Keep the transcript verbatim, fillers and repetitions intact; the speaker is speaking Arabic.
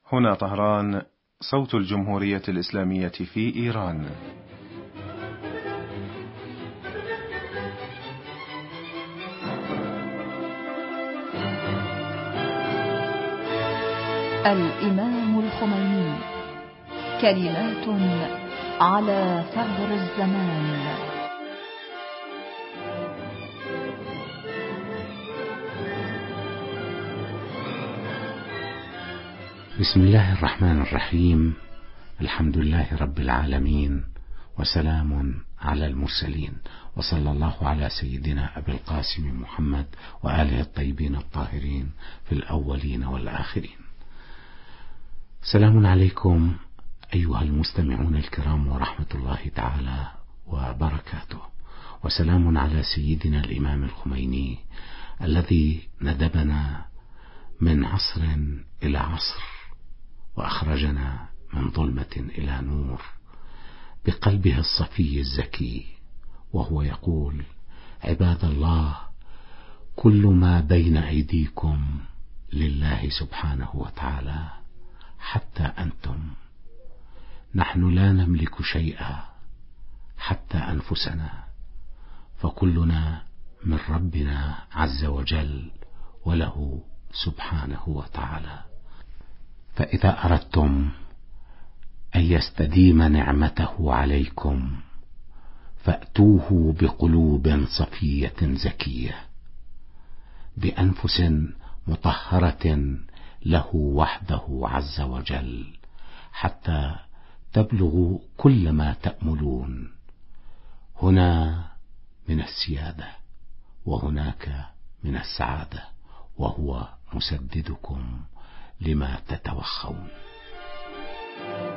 هنا طهران، صوت الجمهورية الإسلامية في إيران. الإمام الخميني، كلمات على ثغر الزمان. بسم الله الرحمن الرحيم. الحمد لله رب العالمين، وسلام على المرسلين، وصلى الله على سيدنا أبي القاسم محمد وآله الطيبين الطاهرين في الأولين والآخرين. سلام عليكم أيها المستمعون الكرام ورحمة الله تعالى وبركاته، وسلام على سيدنا الإمام الخميني الذي ندبنا من عصر إلى عصر وأخرجنا من ظلمة إلى نور بقلبه الصفي الزكي، وهو يقول: عباد الله، كل ما بين أيديكم لله سبحانه وتعالى حتى أنتم. نحن لا نملك شيئا حتى أنفسنا، فكلنا من ربنا عز وجل وله سبحانه وتعالى. فإذا أردتم أن يستديم نعمته عليكم فأتوه بقلوب صفية زكية، بأنفس مطهرة له وحده عز وجل، حتى تبلغوا كل ما تأملون، هنا من السيادة وهناك من السعادة، وهو مسددكم لما تتوخون.